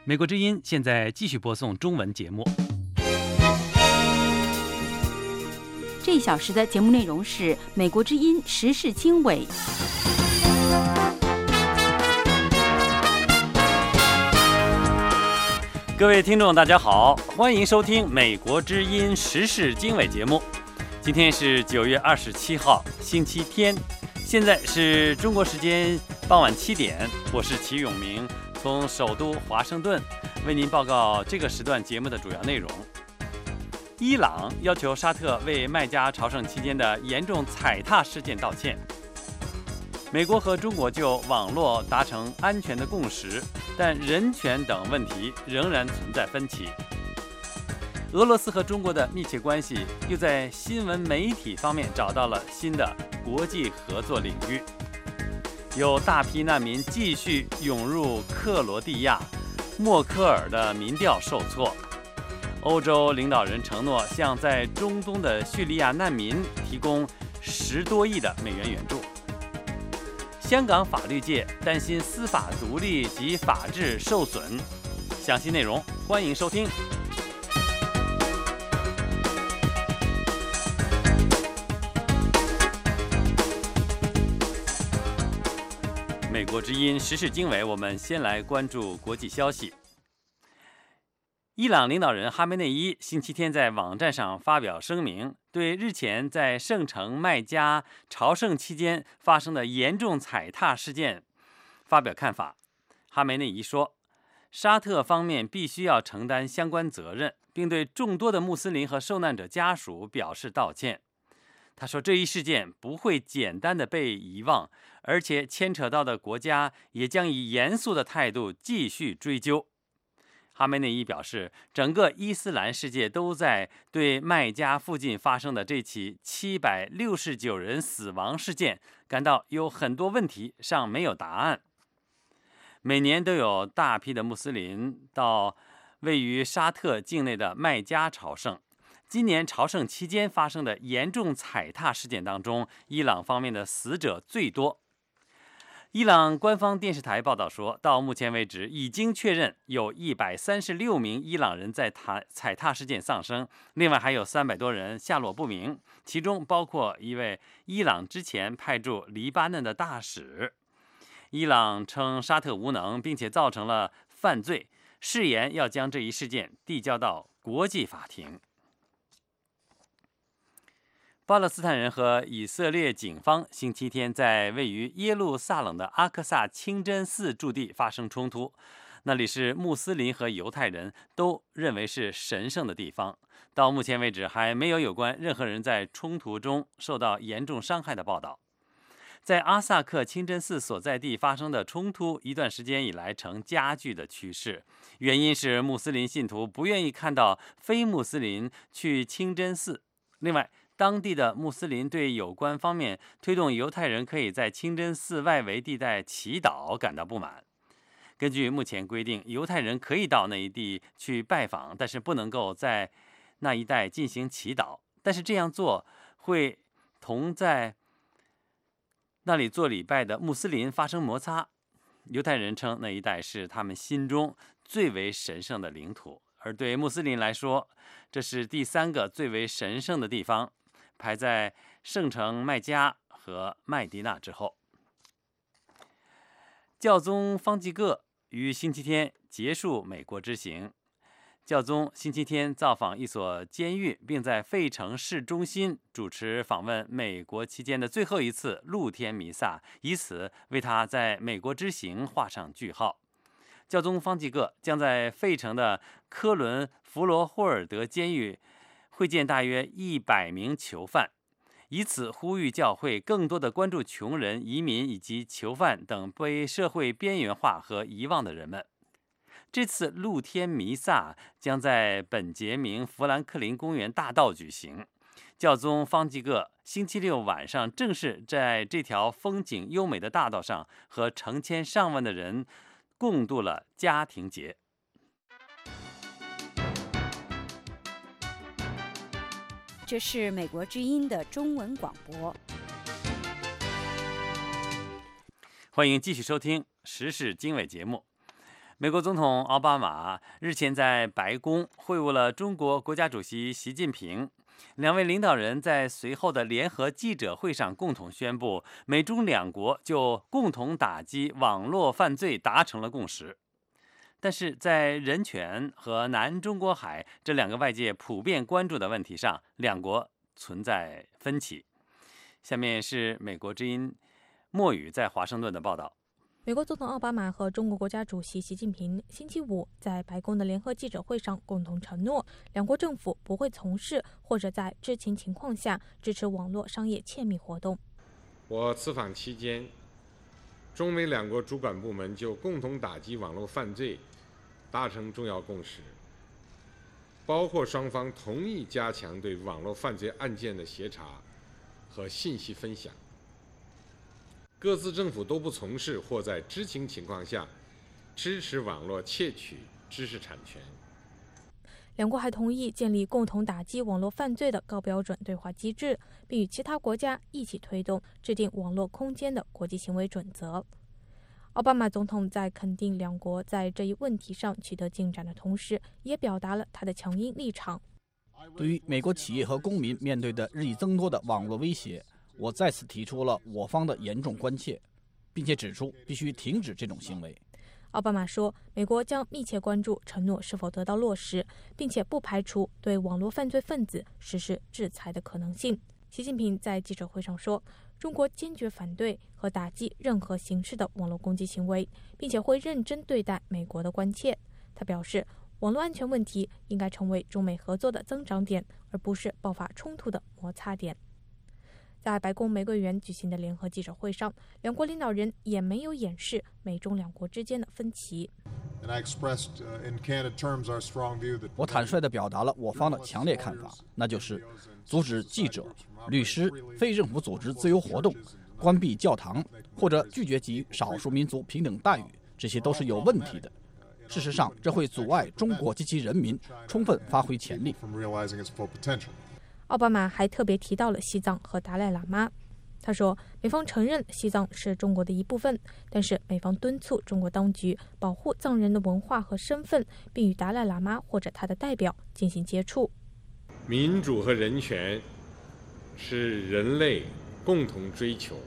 美国之音现在继续播送中文节目。 这一小时的节目内容是美国之音时事经纬。 各位听众大家好，欢迎收听美国之音时事经纬节目。今天是9月27号星期天，现在是中国时间傍晚7点，我是齐永明，从首都华盛顿为您报告这个时段节目的主要内容。伊朗要求沙特为麦加朝圣期间的严重踩踏事件道歉。美国和中国就网络达成安全的共识，但人权等问题仍然存在分歧。俄罗斯和中国的密切关系又在新闻媒体方面找到了新的国际合作领域。有大批难民继续涌入克罗地亚，默克尔的民调受挫。欧洲领导人承诺向在中东的叙利亚难民提供10多亿的美元援助。香港法律界担心司法独立及法治受损。详细内容欢迎收听。美国之音时事经纬，我们先来关注国际消息。伊朗领导人哈梅内伊星期天在网站上发表声明，对日前在圣城麦加朝圣期间发生的严重踩踏事件发表看法。哈梅内伊说，沙特方面必须要承担相关责任，并对众多的穆斯林和受难者家属表示道歉。他说，这一事件不会简单的被遗忘，而且牵扯到的国家也将以严肃的态度继续追究。哈梅内伊表示，整个伊斯兰世界都在对麦加附近发生的这起769人死亡事件感到有很多问题尚没有答案。每年都有大批的穆斯林到位于沙特境内的麦加朝圣。今年朝圣期间发生的严重踩踏事件当中，伊朗方面的死者最多。伊朗官方电视台报道说，到目前为止已经确认有136名伊朗人在踩踏事件丧生，另外还有300多人下落不明，其中包括一位伊朗之前派驻黎巴嫩的大使。伊朗称沙特无能，并且造成了犯罪，誓言要将这一事件递交到国际法庭。巴勒斯坦人和以色列警方星期天在位于耶路撒冷的阿克萨清真寺驻地发生冲突，那里是穆斯林和犹太人都认为是神圣的地方。到目前为止，还没有关任何人在冲突中受到严重伤害的报道。在阿萨克清真寺所在地发生的冲突，一段时间以来呈加剧的趋势，原因是穆斯林信徒不愿意看到非穆斯林去清真寺。另外，当地的穆斯林对有关方面推动犹太人可以在清真寺外围地带祈祷感到不满。根据目前规定，犹太人可以到那一地去拜访，但是不能够在那一带进行祈祷。但是这样做会同在那里做礼拜的穆斯林发生摩擦。犹太人称那一带是他们心中最为神圣的领土，而对穆斯林来说，这是第3个最为神圣的地方，排在圣城麦加和麦地那之后。教宗方济各于星期天结束美国之行。教宗星期天造访一所监狱，并在费城市中心主持访问美国期间的最后一次露天弥撒，以此为他在美国之行画上句号。教宗方济各将在费城的科伦弗罗霍尔德监狱会见大约100名囚犯，以此呼吁教会更多的关注穷人、移民以及囚犯等被社会边缘化和遗忘的人们。这次露天弥撒将在本杰明富兰克林公园大道举行。教宗方济各星期六晚上正式在这条风景优美的大道上和成千上万的人共度了家庭节。 这是美国之音的中文广播。 欢迎继续收听时事经纬节目。 美国总统奥巴马日前在白宫会晤了中国国家主席习近平，两位领导人在随后的联合记者会上共同宣布，美中两国就共同打击网络犯罪达成了共识。但是在人权和南中国海这两个外界普遍关注的问题上，两国存在分歧。下面是美国之音莫宇在华盛顿的报道。 美国总统奥巴马和中国国家主席习近平星期五在白宫的联合记者会上共同承诺，两国政府不会从事或者在知情情况下支持网络商业窃密活动。 我此访期间，中美两国主管部门就共同打击网络犯罪达成重要共识，包括双方同意加强对网络犯罪案件的协查和信息分享，各自政府都不从事或在知情情况下支持网络窃取知识产权。 两国还同意建立共同打击网络犯罪的高标准对话机制，并与其他国家一起推动制定网络空间的国际行为准则。奥巴马总统在肯定两国在这一问题上取得进展的同时，也表达了他的强硬立场。 对于美国企业和公民面对的日益增多的网络威胁，我再次提出了我方的严重关切，并且指出必须停止这种行为。 奥巴马说，美国将密切关注承诺是否得到落实，并且不排除对网络犯罪分子实施制裁的可能性。习近平在记者会上说，中国坚决反对和打击任何形式的网络攻击行为，并且会认真对待美国的关切。他表示，网络安全问题应该成为中美合作的增长点，而不是爆发冲突的摩擦点。在白宫玫瑰园举行的联合记者会上，两国领导人也没有掩饰美中两国之间的分歧。 我坦率地表达了我方的强烈看法，那就是阻止记者、律师、非政府组织自由活动，关闭教堂，或者拒绝给予少数民族平等待遇，这些都是有问题的。事实上，这会阻碍中国及其人民充分发挥潜力。 奥巴马还特别提到了西藏和达赖喇嘛。他说，美方承认西藏是中国的一部分，但是美方敦促中国当局保护藏人的文化和身份，并与达赖喇嘛或者他的代表进行接触。 民主和人权是人类共同追求，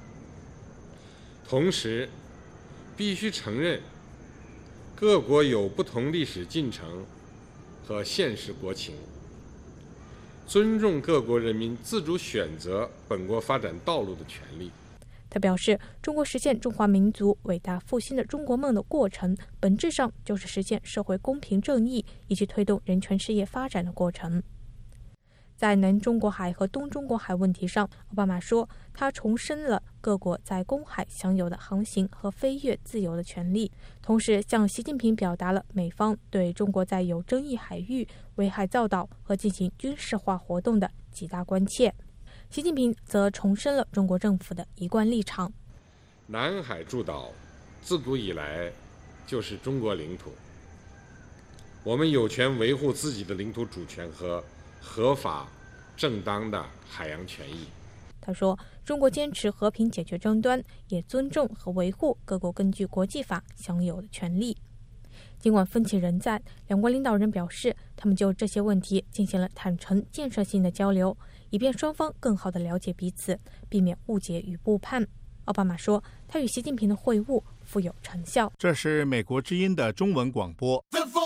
同时必须承认各国有不同历史进程和现实国情，尊重各国人民自主选择本国发展道路的权利。 他表示，中国实现中华民族伟大复兴的中国梦的过程，本质上就是实现社会公平正义以及推动人权事业发展的过程。在南中国海和东中国海问题上，奥巴马说，他重申了各国在公海享有的航行和飞越自由的权利，同时向习近平表达了美方对中国在有争议海域危害造岛和进行军事化活动的极大关切。习近平则重申了中国政府的一贯立场： 南海诸岛自古以来就是中国领土，我们有权维护自己的领土主权和合法正当的海洋权益。 他说，中国坚持和平解决争端，也尊重和维护各国根据国际法享有的权利。尽管分歧仍在，两国领导人表示，他们就这些问题进行了坦诚建设性的交流，以便双方更好地了解彼此，避免误解与误判。奥巴马说，他与习近平的会晤富有成效。 这是美国之音的中文广播。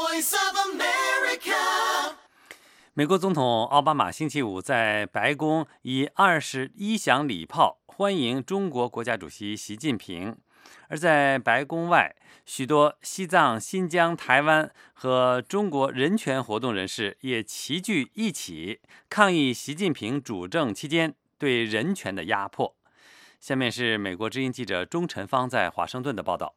美国总统奥巴马星期五在白宫以21响礼炮欢迎中国国家主席习近平，而在白宫外，许多西藏、新疆、台湾和中国人权活动人士也齐聚一起抗议习近平主政期间对人权的压迫。下面是美国之音记者钟晨芳在华盛顿的报道。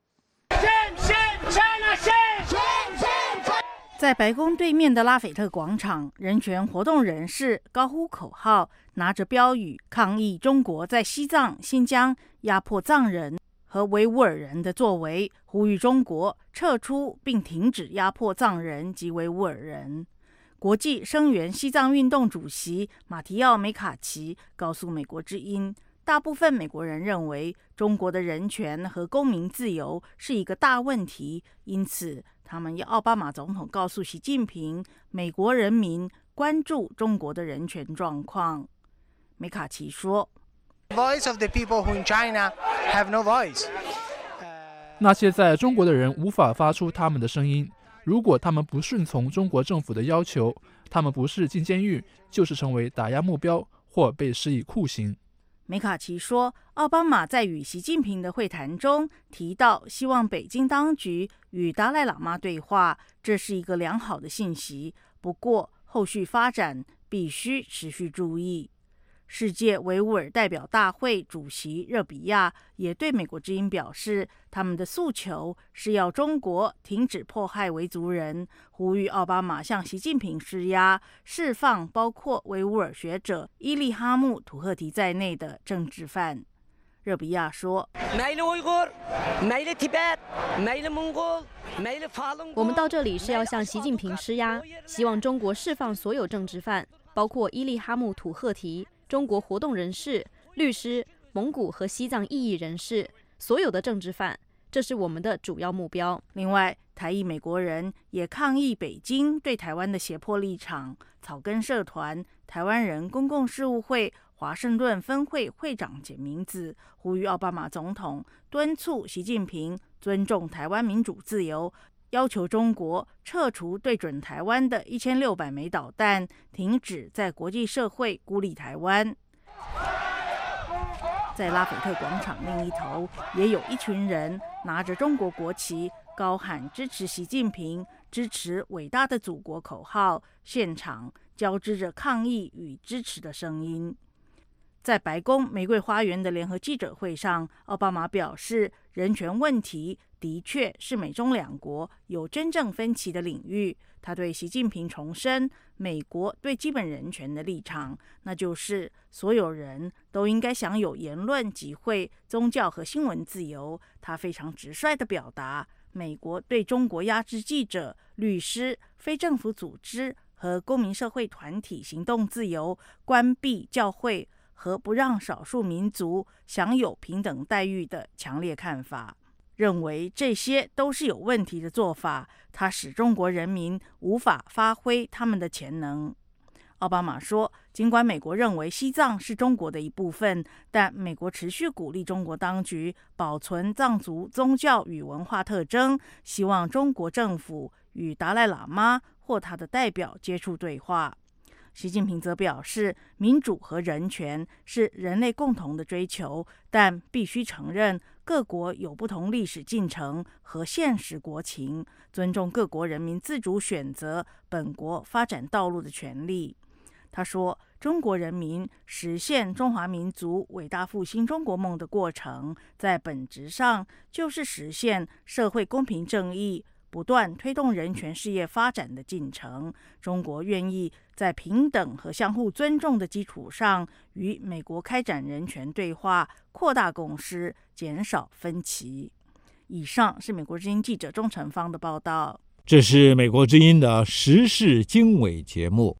在白宫对面的拉斐特广场，人权活动人士高呼口号，拿着标语抗议中国在西藏、新疆压迫藏人和维吾尔人的作为，呼吁中国撤出并停止压迫藏人及维吾尔人。国际声援西藏运动主席马提奥·梅卡奇告诉美国之音， 大部分美国人认为中国的人权和公民自由是一个大问题，因此他们要奥巴马总统告诉习近平，美国人民关注中国的人权状况。梅卡奇说， 那些在中国的人无法发出他们的声音，如果他们不顺从中国政府的要求，他们不是进监狱，就是成为打压目标或被施以酷刑。 梅卡奇说，奥巴马在与习近平的会谈中提到，希望北京当局与达赖喇嘛对话，这是一个良好的信息。不过，后续发展必须持续注意。世界维吾尔代表大会主席热比亚也对美国之音表示，他们的诉求是要中国停止迫害维族人，呼吁奥巴马向习近平施压，释放包括维吾尔学者伊利哈木·土赫提在内的政治犯。热比亚说， 我们到这里是要向习近平施压，希望中国释放所有政治犯，包括伊利哈木·土赫提、中国活动人士、律师、蒙古和西藏异议人士，所有的政治犯，这是我们的主要目标。 另外，台裔美国人也抗议北京对台湾的胁迫立场。草根社团台湾人公共事务会华盛顿分会会长简明子呼吁奥巴马总统敦促习近平尊重台湾民主自由，要求中国撤除对准台湾的1600枚导弹，停止在国际社会孤立台湾。在拉斐特广场另一头，也有一群人拿着中国国旗，高喊支持习近平、支持伟大的祖国口号，现场交织着抗议与支持的声音。在白宫玫瑰花园的联合记者会上，奥巴马表示，人权问题的确是美中两国有真正分歧的领域。他对习近平重申美国对基本人权的立场，那就是所有人都应该享有言论、集会、宗教和新闻自由。他非常直率地表达，美国对中国压制记者、律师、非政府组织和公民社会团体行动自由，关闭教会和不让少数民族享有平等待遇的强烈看法，认为这些都是有问题的做法，它使中国人民无法发挥他们的潜能。奥巴马说，尽管美国认为西藏是中国的一部分，但美国持续鼓励中国当局保存藏族宗教与文化特征，希望中国政府与达赖喇嘛或他的代表接触对话。习近平则表示，民主和人权是人类共同的追求，但必须承认各国有不同历史进程和现实国情，尊重各国人民自主选择本国发展道路的权利。他说，中国人民实现中华民族伟大复兴中国梦的过程，在本质上就是实现社会公平正义，不断推动人权事业发展的进程。中国愿意在平等和相互尊重的基础上，与美国开展人权对话，扩大共识，减少分歧。以上是美国之音记者钟成芳的报道。 这是美国之音的时事经纬节目。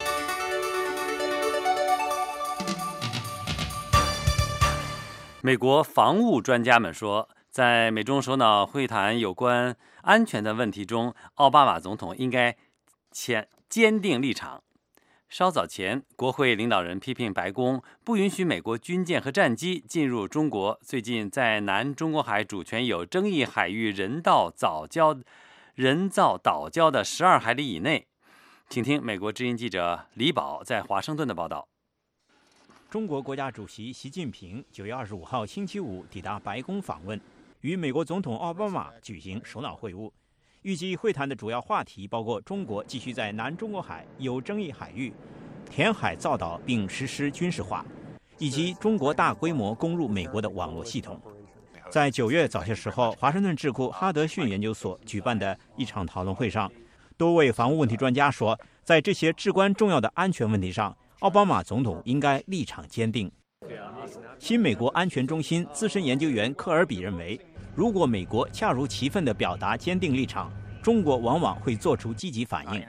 美国防务专家们说，在美中首脑会谈有关安全的问题中，奥巴马总统应该坚定立场。稍早前，国会领导人批评白宫不允许美国军舰和战机进入中国最近在南中国海主权有争议海域人造岛礁的12海里以内。请听美国之音记者李宝在华盛顿的报道。 中国国家主席习近平9月25号星期五抵达白宫访问，与美国总统奥巴马举行首脑会晤。预计会谈的主要话题包括中国继续在南中国海有争议海域填海造岛并实施军事化，以及中国大规模攻入美国的网络系统。在9月早些时候，华盛顿智库哈德逊研究所举办的一场讨论会上，多位防务问题专家说，在这些至关重要的安全问题上，奥巴马总统应该立场坚定。新美国安全中心资深研究员科尔比认为，如果美国恰如其分地表达坚定立场， 中国往往会做出积极反应。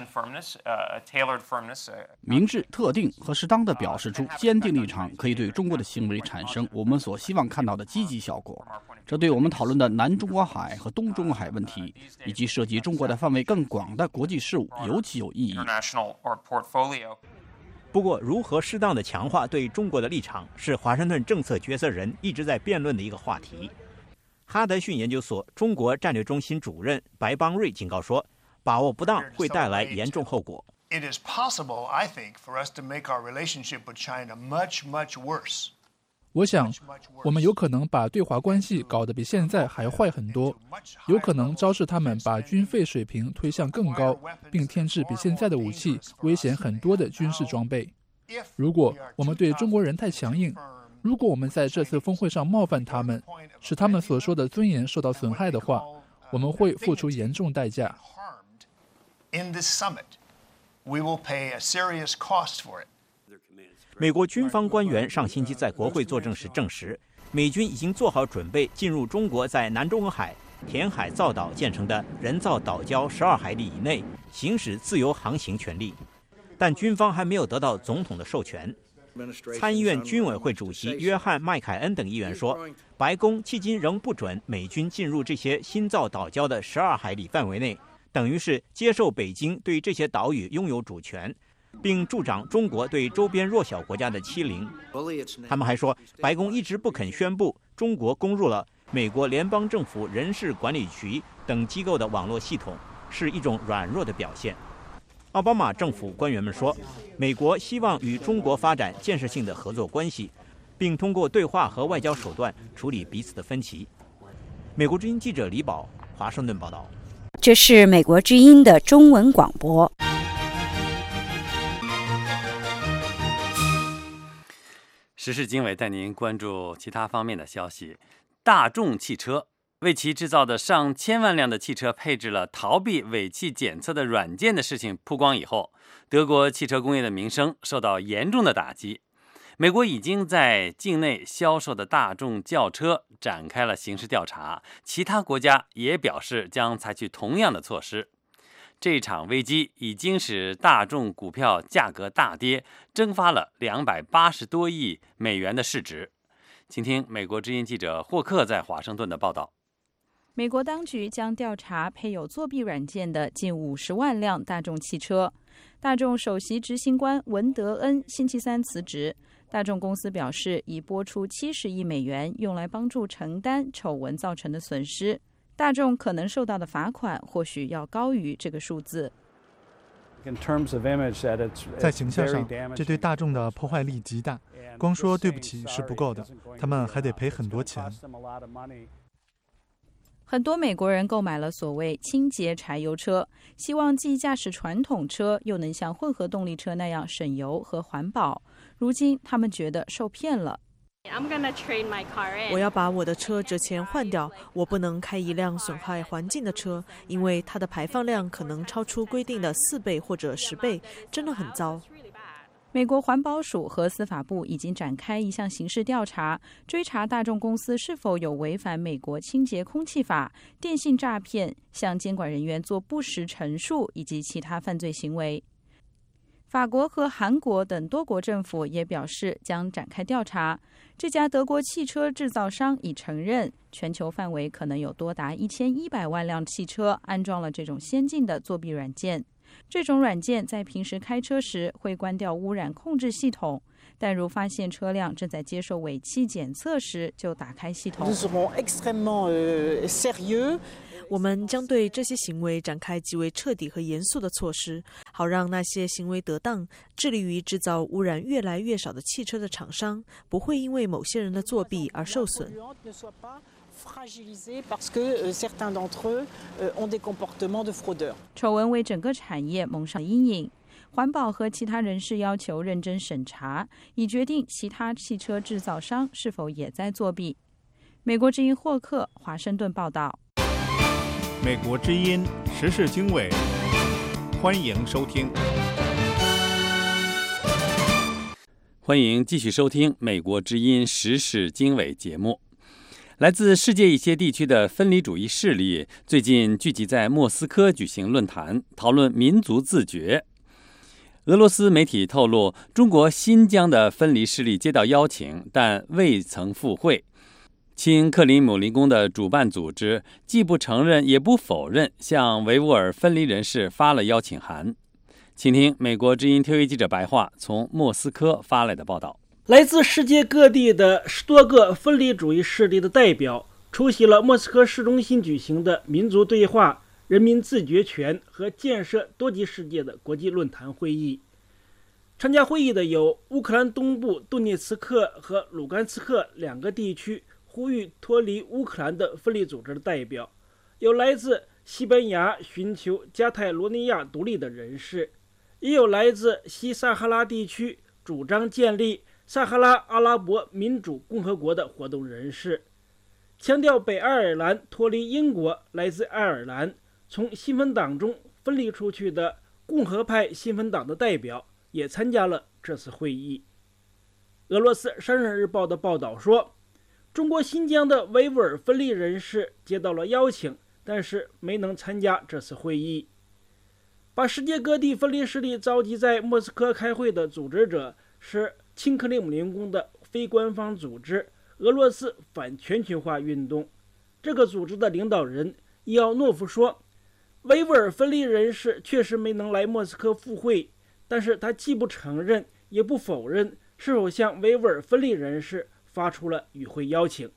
明智、特定和适当地表示出坚定立场，可以对中国的行为产生我们所希望看到的积极效果。这对我们讨论的南中国海和东中国海问题，以及涉及中国的范围更广的国际事务尤其有意义。 不过，如何适当地强化对中国的立场，是华盛顿政策决策人一直在辩论的一个话题。哈德逊研究所中国战略中心主任白邦瑞警告说，把握不当会带来严重后果。 It is possible, I think, for us to make our relationship with China much, much worse. 我想，我们有可能把对华关系搞得比现在还坏很多，有可能昭示他们把军费水平推向更高，并添置比现在的武器危险很多的军事装备。如果我们对中国人太强硬，如果我们在这次峰会上冒犯他们，使他们所说的尊严受到损害的话，我们会付出严重代价。 美国军方官员上星期在国会作证时证实，美军已经做好准备进入中国在南中国海填海造岛建成的人造岛礁12海里以内行使自由航行权利，但军方还没有得到总统的授权。参议院军委会主席约翰·麦凯恩等议员说，白宫迄今仍不准美军进入这些新造岛礁的12海里范围内，等于是接受北京对这些岛屿拥有主权，并助长中国对周边弱小国家的欺凌。他们还说，白宫一直不肯宣布中国攻入了美国联邦政府人事管理局等机构的网络系统，是一种软弱的表现。奥巴马政府官员们说，美国希望与中国发展建设性的合作关系，并通过对话和外交手段处理彼此的分歧。美国之音记者李宝，华盛顿报道。 这是美国之音的中文广播。 时事经纬带您关注其他方面的消息。大众汽车为其制造的上千万辆的汽车配置了逃避尾气检测的软件的事情曝光以后，德国汽车工业的名声受到严重的打击。美国已经在境内销售的大众轿车展开了刑事调查，其他国家也表示将采取同样的措施。这场危机已经使大众股票价格大跌，蒸发了280多亿美元的市值。请听美国之音记者霍克在华盛顿的报道。 美国当局将调查配有作弊软件的近50万辆大众汽车。大众首席执行官文德恩星期三辞职。大众公司表示，已拨出70亿美元用来帮助承担丑闻造成的损失。大众可能受到的罚款或许要高于这个数字。 在形象上，这对大众的破坏力极大，光说对不起是不够的，他们还得赔很多钱。 很多美国人购买了所谓清洁柴油车，希望既驾驶传统车，又能像混合动力车那样省油和环保。如今他们觉得受骗了。 我要把我的车折钱换掉，我不能开一辆损害环境的车，因为它的排放量可能超出规定的4倍或者10倍，真的很糟。 美国环保署和司法部已经展开一项刑事调查，追查大众公司是否有违反美国清洁空气法、电信诈骗、向监管人员做不实陈述以及其他犯罪行为。法国和韩国等多国政府也表示将展开调查。这家德国汽车制造商已承认，全球范围可能有多达1100万辆汽车安装了这种先进的作弊软件。这种软件在平时开车时会关掉污染控制系统，但如发现车辆正在接受尾气检测时，就打开系统。 我们将对这些行为展开极为彻底和严肃的措施，好让那些行为得当、致力于制造污染越来越少的汽车的厂商不会因为某些人的作弊而受损。 丑闻为整个产业蒙上阴影。环保和其他人士要求认真审查，以决定其他汽车制造商是否也在作弊。美国之音霍克，华盛顿报道。 美国之音时事经纬，欢迎收听。 欢迎继续收听美国之音时事经纬节目。 来自世界一些地区的分离主义势力最近聚集在莫斯科举行论坛，讨论民族自决。俄罗斯媒体透露，中国新疆的分离势力接到邀请，但未曾赴会。亲克里姆林宫的主办组织既不承认也不否认向维吾尔分离人士发了邀请函。请听美国之音 TV 记者白桦从莫斯科发来的报道。 来自世界各地的10多个分离主义势力的代表出席了莫斯科市中心举行的民族对话、人民自决权和建设多极世界的国际论坛会议。参加会议的有乌克兰东部顿涅茨克和卢甘斯克2个地区呼吁脱离乌克兰的分离组织的代表，有来自西班牙寻求加泰罗尼亚独立的人士，也有来自西撒哈拉地区主张建立撒哈拉阿拉伯民主共和国的活动人士。强调北爱尔兰脱离英国，来自爱尔兰从新芬党中分离出去的共和派新芬党的代表也参加了这次会议。俄罗斯《山人日报》的报道说，中国新疆的维吾尔分离人士接到了邀请，但是没能参加这次会议。把世界各地分离势力召集在莫斯科开会的组织者是亲克里姆林宫的非官方组织俄罗斯反全球化运动。这个组织的领导人伊奥诺夫说，维吾尔分离人士确实没能来莫斯科赴会，但是他既不承认也不否认是否向维吾尔分离人士发出了与会邀请。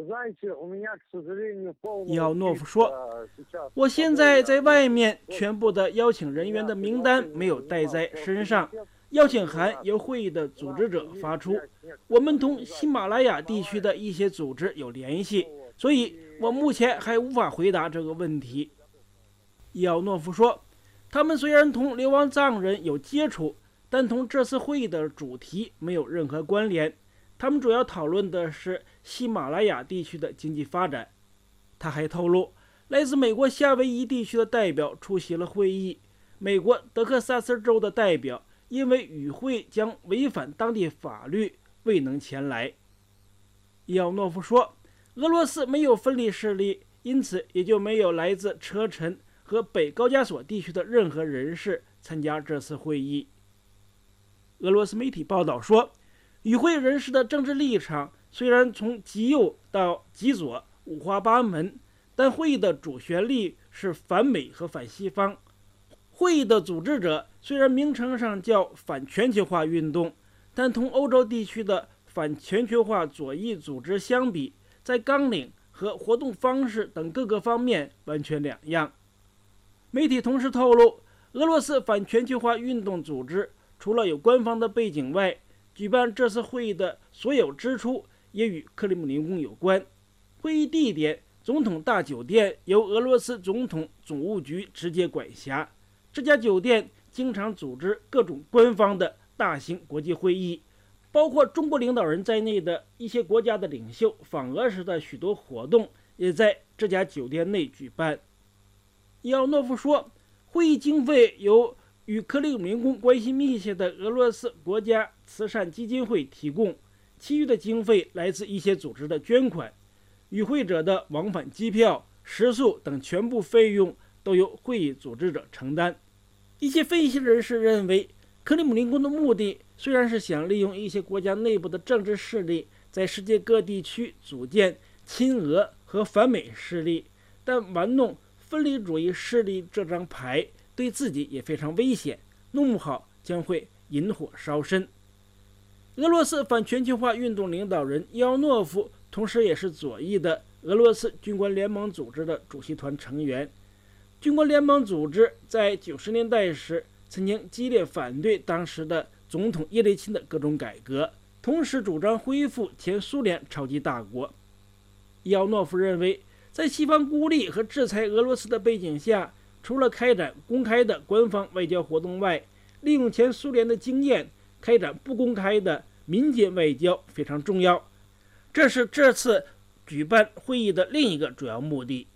伊奥诺夫说，我现在在外面，全部的邀请人员的名单没有带在身上，邀请函由会议的组织者发出，我们同喜马拉雅地区的一些组织有联系，所以我目前还无法回答这个问题。伊奥诺夫说，他们虽然同流亡藏人有接触，但同这次会议的主题没有任何关联，他们主要讨论的是喜马拉雅地区的经济发展。他还透露，来自美国夏威夷地区的代表出席了会议，美国德克萨斯州的代表因为与会将违反当地法律未能前来。伊奥诺夫说，俄罗斯没有分离势力，因此也就没有来自车臣和北高加索地区的任何人士参加这次会议。俄罗斯媒体报道说，与会人士的政治立场虽然从极右到极左五花八门，但会议的主旋律是反美和反西方。会议的组织者虽然名称上叫反全球化运动，但同欧洲地区的反全球化左翼组织相比，在纲领和活动方式等各个方面完全两样。媒体同时透露，俄罗斯反全球化运动组织除了有官方的背景外，举办这次会议的所有支出也与克里姆林宫有关。会议地点总统大酒店由俄罗斯总统总务局直接管辖，这家酒店经常组织各种官方的大型国际会议，包括中国领导人在内的一些国家的领袖访俄时的许多活动也在这家酒店内举办。伊奥诺夫说，会议经费由与克里姆林宫关系密切的俄罗斯国家慈善基金会提供，其余的经费来自一些组织的捐款，与会者的往返机票、食宿等全部费用都由会议组织者承担。一些分析人士认为，克里姆林宫的目的虽然是想利用一些国家内部的政治势力在世界各地区组建亲俄和反美势力，但玩弄分离主义势力这张牌对自己也非常危险，弄不好将会引火烧身。俄罗斯反全球化运动领导人伊奥诺夫同时也是左翼的俄罗斯军官联盟组织的主席团成员。军官联盟组织在90年代时曾经激烈反对当时的总统叶利钦的各种改革，同时主张恢复前苏联超级大国。伊奥诺夫认为，在西方孤立和制裁俄罗斯的背景下，除了开展公开的官方外交活动外，利用前苏联的经验开展不公开的民间外交非常重要。这是这次举办会议的另一个主要目的。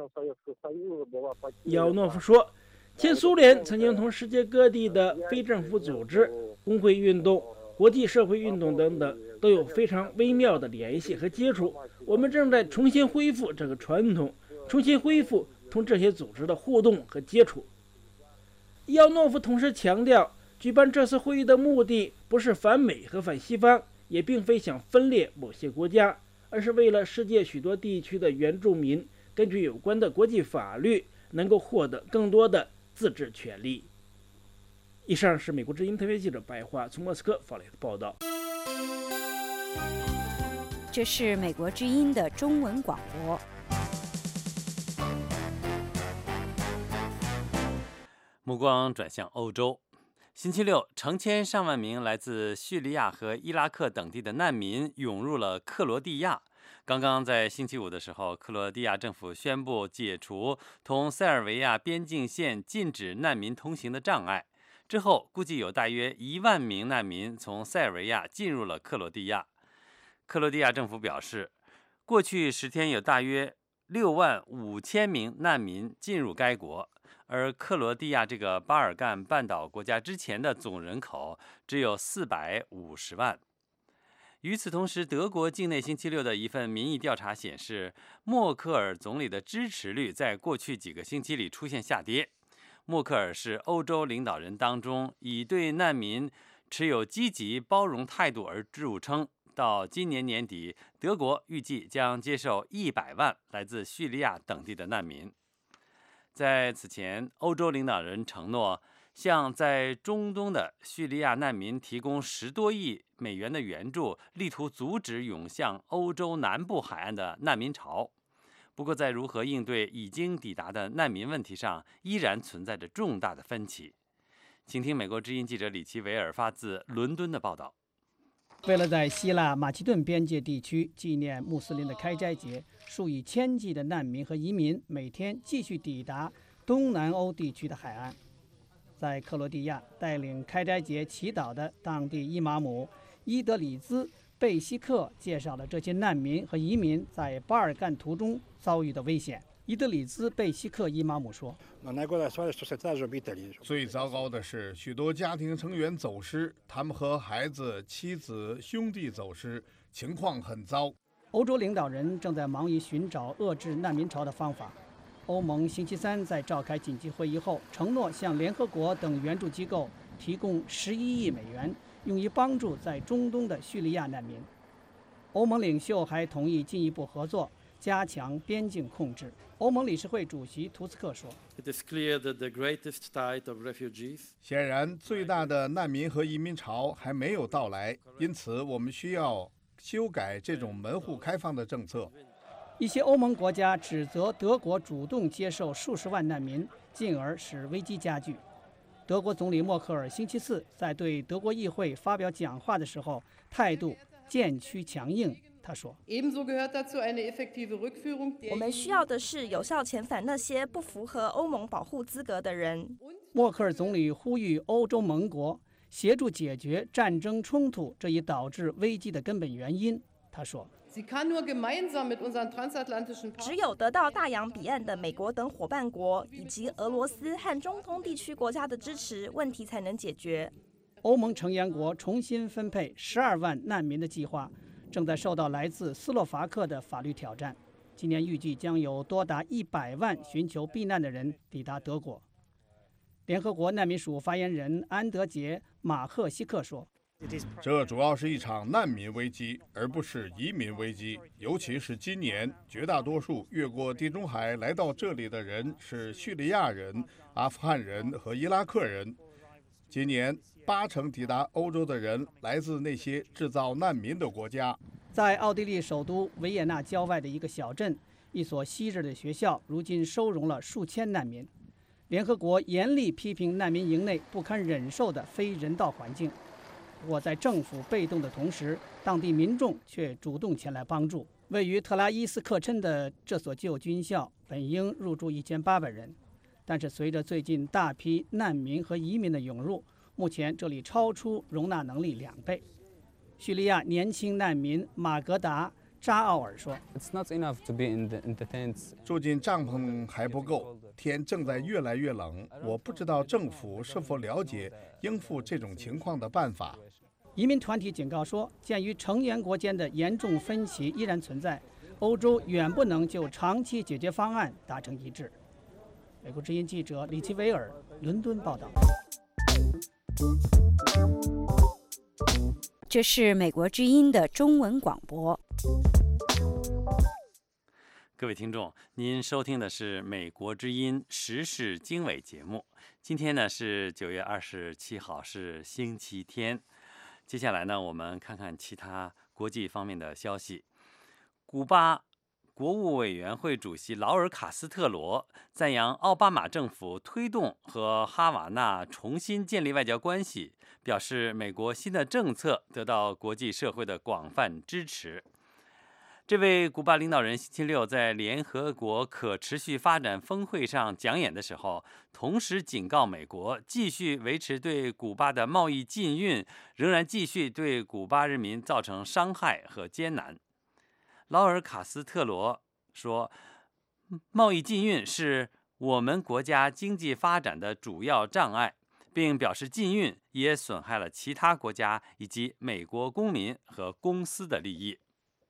伊奥诺夫说，前苏联曾经同世界各地的非政府组织、工会运动、国际社会运动等等都有非常微妙的联系和接触。 我们正在重新恢复这个传统，重新恢复同这些组织的互动和接触。伊奥诺夫同时强调，举办这次会议的目的不是反美和反西方，也并非想分裂某些国家，而是为了世界许多地区的原住民根据有关的国际法律能够获得更多的自治权利。以上是美国之音特约记者白桦从莫斯科发来的报道。 这是美国之音的中文广播。 目光转向欧洲，星期六，成千上万名来自叙利亚和伊拉克等地的难民涌入了克罗地亚。刚刚在星期五的时候，克罗地亚政府宣布解除同塞尔维亚边境线禁止难民通行的障碍。之后，估计有大约1万名难民从塞尔维亚进入了克罗地亚。克罗地亚政府表示，过去10天有大约6万5千名难民进入该国，而克罗地亚这个巴尔干半岛国家之前的总人口只有450万。与此同时，德国境内星期六的一份民意调查显示，默克尔总理的支持率在过去几个星期里出现下跌。默克尔是欧洲领导人当中以对难民持有积极包容态度而著称。到今年年底，德国预计将接受100万来自叙利亚等地的难民。在此前，欧洲领导人承诺向在中东的叙利亚难民提供10多亿美元的援助，力图阻止涌向欧洲南部海岸的难民潮。不过，在如何应对已经抵达的难民问题上，依然存在着重大的分歧。请听美国之音记者李奇维尔发自伦敦的报道。 为了在希腊马其顿边界地区纪念穆斯林的开斋节，数以千计的难民和移民每天继续抵达东南欧地区的海岸。在克罗地亚，带领开斋节祈祷的当地伊玛目伊德里兹贝希克介绍了这些难民和移民在巴尔干途中遭遇的危险。伊德里兹贝希克伊玛目说：“ 最糟糕的是，许多家庭成员走失，他们和孩子、妻子、兄弟走失，情况很糟。” 欧洲领导人正在忙于寻找遏制难民潮的方法。欧盟星期三在召开紧急会议后，承诺向联合国等援助机构提供11亿美元，用于帮助在中东的叙利亚难民。欧盟领袖还同意进一步合作，加强边境控制。欧盟理事会主席图斯克说：“ 显然，最大的难民和移民潮还没有到来，因此我们需要修改这种门户开放的政策。” 一些欧盟国家指责德国主动接受数十万难民，进而使危机加剧。德国总理默克尔星期四在对德国议会发表讲话的时候，态度渐趋强硬。他说：“ 我们需要的是有效遣返那些不符合欧盟保护资格的人。” 默克尔总理呼吁欧洲盟国协助解决战争冲突这一导致危机的根本原因。他说：“ 只有得到大洋彼岸的美国等伙伴国以及俄罗斯和中东地区国家的支持，问题才能解决。” 欧盟成员国重新分配12万难民的计划正在受到来自斯洛伐克的法律挑战。今年预计将有多达100万寻求避难的人抵达德国。联合国难民署发言人安德杰·马赫希克说：“ 这主要是一场难民危机，而不是移民危机。尤其是今年，绝大多数越过地中海来到这里的人是叙利亚人、阿富汗人和伊拉克人。今年80%抵达欧洲的人来自那些制造难民的国家。” 在奥地利首都维也纳郊外的一个小镇，一所昔日的学校如今收容了数千难民。联合国严厉批评难民营内不堪忍受的非人道环境。不过，在政府被动的同时，当地民众却主动前来帮助。位于特拉伊斯克琛的这所旧军校本应入住1800人，但是随着最近大批难民和移民的涌入，目前这里超出容纳能力2倍。叙利亚年轻难民马格达扎奥尔说：“ 住进帐篷还不够，天正在越来越冷。我不知道政府是否了解应付这种情况的办法。” 移民团体警告说，鉴于成员国间的严重分歧依然存在， 欧洲远不能就长期解决方案达成一致。美国之音记者李奇维尔伦敦报道。 这是美国之音的中文广播。 各位听众，您收听的是美国之音时事经纬节目。今天呢是9月27号，是星期天。接下来呢，我们看看其他国际方面的消息。古巴国务委员会主席劳尔·卡斯特罗赞扬奥巴马政府推动和哈瓦那重新建立外交关系，表示美国新的政策得到国际社会的广泛支持。这位古巴领导人星期六在联合国可持续发展峰会上讲演的时候，同时警告美国继续维持对古巴的贸易禁运，仍然继续对古巴人民造成伤害和艰难。劳尔·卡斯特罗说，贸易禁运是我们国家经济发展的主要障碍，并表示禁运也损害了其他国家以及美国公民和公司的利益。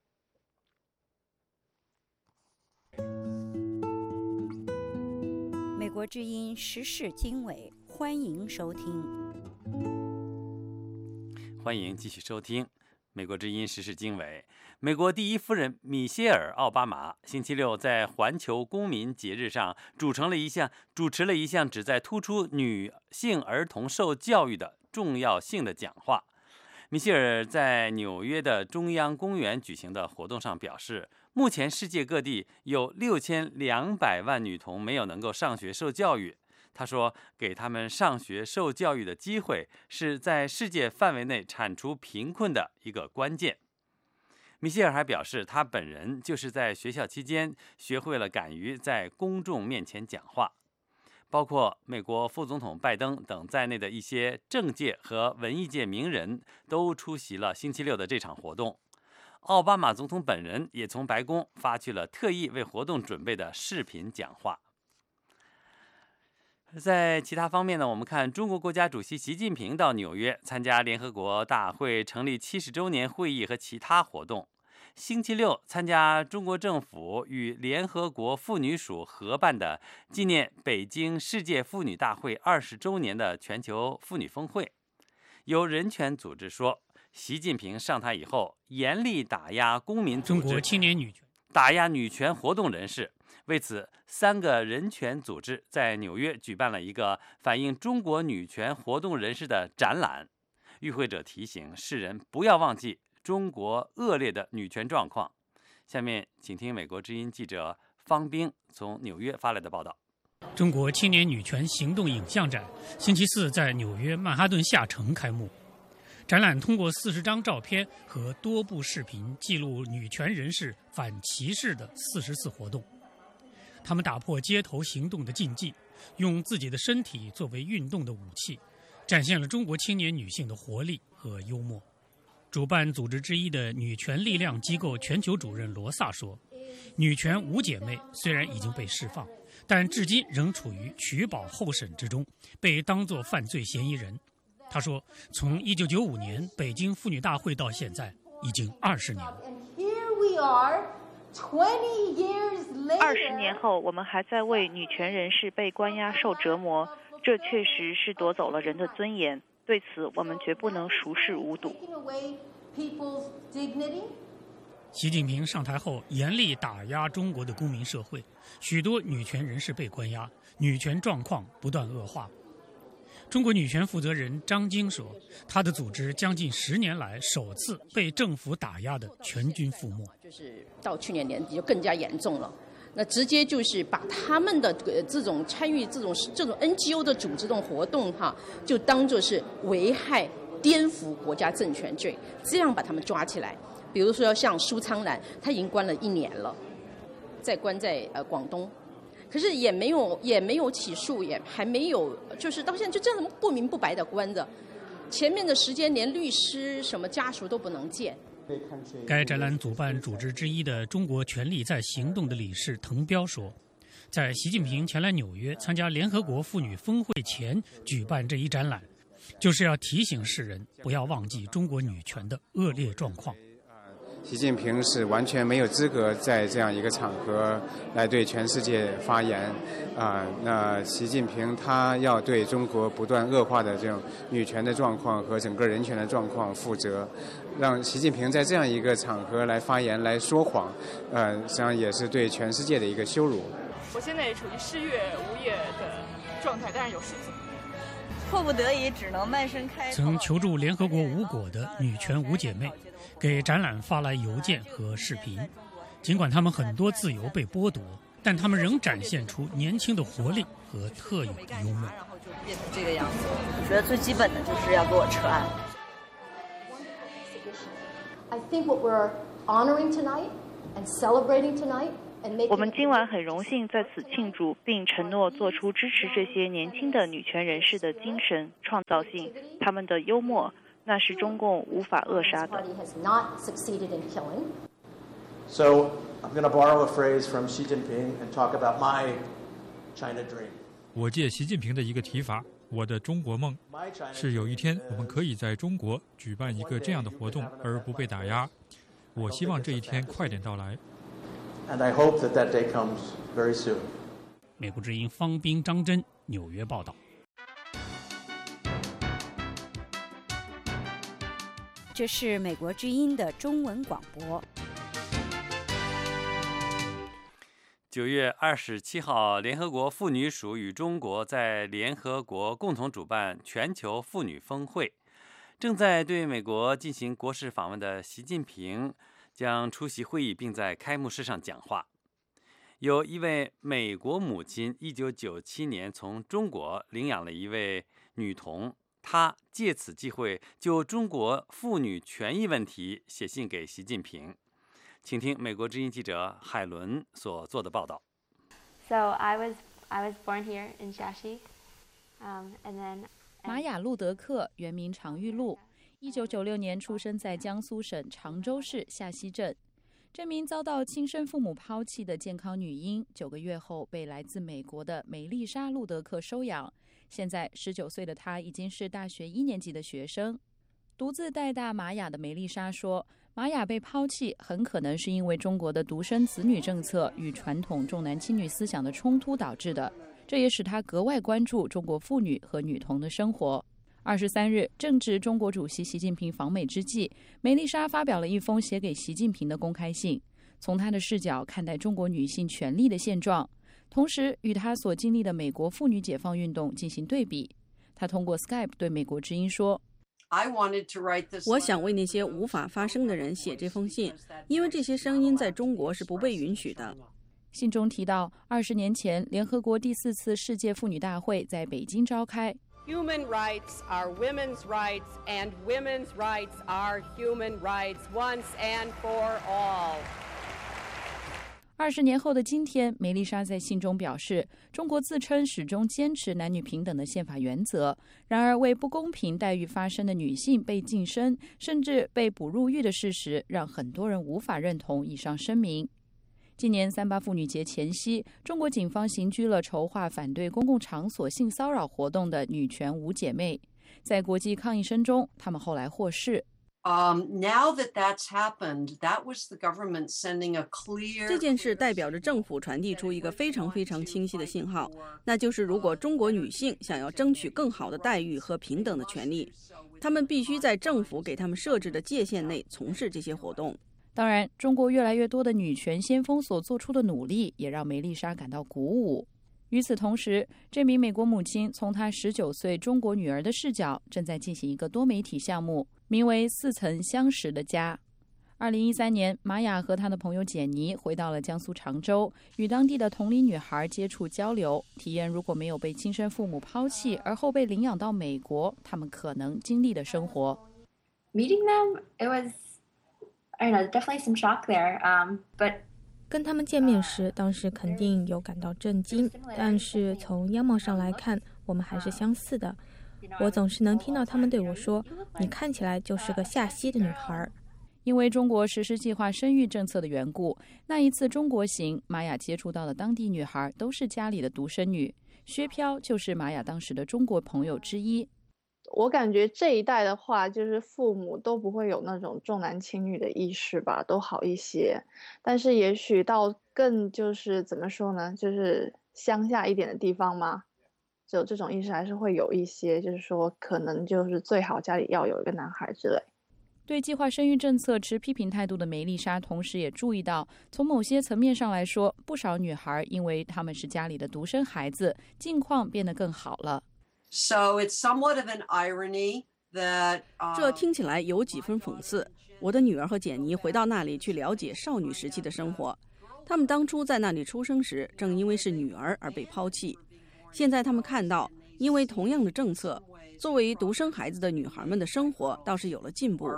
美国之音时事经纬，欢迎收听。 欢迎继续收听美国之音时事经纬。美国第一夫人米歇尔·奥巴马星期六在环球公民节日上主持了一项旨在突出女性儿童受教育的重要性的讲话。米歇尔在纽约的中央公园举行的活动上表示，目前世界各地有6200万女童没有能够上学受教育。他说，给他们上学受教育的机会是在世界范围内铲除贫困的一个关键。米歇尔还表示，他本人就是在学校期间学会了敢于在公众面前讲话。包括美国副总统拜登等在内的一些政界和文艺界名人都出席了星期六的这场活动。奥巴马总统本人也从白宫发去了特意为活动准备的视频讲话。在其他方面呢，我们看中国国家主席习近平到纽约参加联合国大会成立70周年会议和其他活动。星期六参加中国政府与联合国妇女署合办的纪念北京世界妇女大会20周年的全球妇女峰会。有人权组织说，习近平上台以后严厉打压公民组织、 中国青年女权、 打压女权活动人士。为此，3个人权组织在纽约举办了一个反映中国女权活动人士的展览。与会者提醒世人不要忘记中国恶劣的女权状况。下面请听美国之音记者方冰从纽约发来的报道。 中国青年女权行动影像展星期四在纽约曼哈顿下城开幕。展览通过40张照片和多部视频记录女权人士反歧视的40次活动。他们打破街头行动的禁忌，用自己的身体作为运动的武器，展现了中国青年女性的活力和幽默。主办组织之一的女权力量机构全球主任罗萨说，女权5姐妹虽然已经被释放，但至今仍处于取保候审之中，被当作犯罪嫌疑人。他说，从1995年北京妇女大会到现在已经20年了。 20年后，我们还在为女权人士被关押受折磨，这确实是夺走了人的尊严。对此，我们绝不能熟视无睹。 习近平上台后严厉打压中国的公民社会，许多女权人士被关押，女权状况不断恶化。中国女权负责人张晶说，他的组织将近10年来首次被政府打压的全军覆没。 就是到去年年底就更加严重了，那直接就是把他们的这种参与这种 NGO 的组织这种活动就当作是危害、颠覆国家政权罪，这样把他们抓起来。比如说像苏苍兰，他已经关了1年了，在关在广东。可是也没有起诉，也还没有，就是到现在就这样不明不白的关着。前面的时间连律师什么家属都不能见。 该展览主办组织之一的中国权利在行动的理事滕彪说，在习近平前来纽约参加联合国妇女峰会前举办这一展览，就是要提醒世人不要忘记中国女权的恶劣状况。 习近平是完全没有资格在这样一个场合来对全世界发言那习近平他要对中国不断恶化的这种女权的状况和整个人权的状况负责。让习近平在这样一个场合来发言来说谎，实际上也是对全世界的一个羞辱。 我现在也处于失业无业的状态，但是有事情， 迫不得已只能慢声开口。 曾求助联合国无果的女权五姐妹，给展览发来邮件和视频。尽管她们很多自由被剥夺，但她们仍展现出年轻的活力和特有的幽默。 然后就变成这个样子，我觉得最基本的就是要给我撤案。 I think what we're honoring tonight and celebrating tonight and making 我们今晚很荣幸在此庆祝，并承诺做出支持这些年轻的女权人士的精神、创造性，他们的幽默，那是中共无法扼杀的。 So I'm going to borrow a phrase from Xi Jinping and talk about my China dream. 我借习近平的一个提法，我的中国梦是有一天我们可以在中国举办一个这样的活动而不被打压。我希望这一天快点到来。 And I hope that that day comes very soon. 美国之音方斌、张真纽约报道。 这是美国之音的中文广播。 9月27号，联合国妇女署与中国在联合国共同主办全球妇女峰会。正在对美国进行国事访问的习近平将出席会议，并在开幕式上讲话。有一位美国母亲1997年从中国领养了一位女童，她借此机会就中国妇女权益问题写信给习近平。请听美国之音记者海伦所做的报道。 So I was born here in Shashi, and then 玛雅·路德克原名常玉露，1996年出生在江苏省常州市夏溪镇。这名遭到亲生父母抛弃的健康女婴，9个月后被来自美国的梅丽莎·路德克收养。现在19岁的她已经是大学1年级的学生。独自带大玛雅的梅丽莎说，玛雅被抛弃很可能是因为中国的独生子女政策与传统重男轻女思想的冲突导致的，这也使她格外关注中国妇女和女童的生活。23日，正值中国主席习近平访美之际，梅丽莎发表了一封写给习近平的公开信，从她的视角看待中国女性权利的现状，同时与她所经历的美国妇女解放运动进行对比。她通过 Skype 对美国之音说， 我想为那些无法发声的人写这封信，因为这些声音在中国是不被允许的。 信中提到，20年前，联合国第4次世界妇女大会在北京召开。 Human rights are women's rights, and women's rights are human rights once and for all. 20年后的今天，梅丽莎在信中表示，中国自称始终坚持男女平等的宪法原则，然而为不公平待遇发声的女性被晋升，甚至被捕入狱的事实，让很多人无法认同以上声明。今年3·8妇女节前夕，中国警方刑拘了筹划反对公共场所性骚扰活动的女权五姐妹。在国际抗议声中，她们后来获释。 Now that that's happened, that was the government sending a clear. 这件事代表着政府传递出一个非常非常清晰的信号，那就是如果中国女性想要争取更好的待遇和平等的权利，她们必须在政府给她们设置的界限内从事这些活动。 当然，中国越来越多的女权先锋所做出的努力，也让梅丽莎感到鼓舞。与此同时，这名美国母亲从她19岁中国女儿的视角，正在进行一个多媒体项目，名为“似曾相识的家”。2013年，玛雅和她的朋友简妮回到了江苏常州，与当地的同龄女孩接触交流，体验如果没有被亲生父母抛弃，而后被领养到美国，她们可能经历的生活。 Meeting them, it was, I don't know, definitely some shock there, but 跟他们见面时，当时肯定有感到震惊，但是从样貌上来看，我们还是相似的。我总是能听到他们对我说：“你看起来就是个夏溪的女孩。” 因为中国实施计划生育政策的缘故，那一次中国行，玛雅接触到的当地女孩都是家里的独生女。薛飘就是玛雅当时的中国朋友之一。 我感觉这一代的话，就是父母都不会有那种重男轻女的意识吧，都好一些。但是也许到更就是怎么说呢，就是乡下一点的地方嘛，就这种意识还是会有一些，就是说可能就是最好家里要有一个男孩之类。 对计划生育政策持批评态度的梅丽莎，同时也注意到，从某些层面上来说，不少女孩因为她们是家里的独生孩子，境况变得更好了。 So it's somewhat of an irony that, 这听起来有几分讽刺。我的女儿和简妮回到那里去了解少女时期的生活。她们当初在那里出生时，正因为是女儿而被抛弃。现在她们看到，因为同样的政策，作为独生孩子的女孩们的生活倒是有了进步。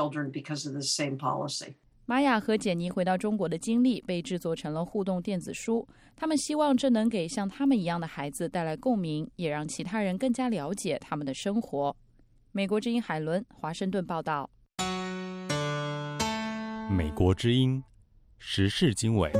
玛雅和简妮回到中国的经历被制作成了互动电子书，他们希望这能给像他们一样的孩子带来共鸣，也让其他人更加了解他们的生活。美国之音海伦，华盛顿报道。 美国之音时事经纬。